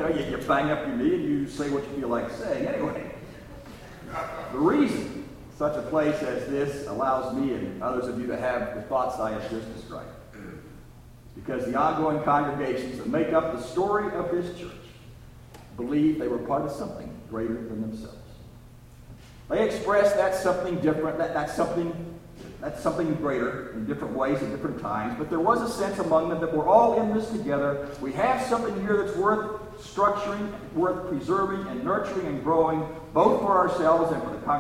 you bang up your knee and you say what you feel like saying. Anyway, the reason such a place as this allows me and others of you to have the thoughts I have just described is because the ongoing congregations that make up the story of this church believe they were part of something greater than themselves. They express that something different, that's something greater in different ways at different times, but there was a sense among them that we're all in this together. We have something here that's worth structuring, worth preserving and nurturing and growing, both for ourselves and for the congregation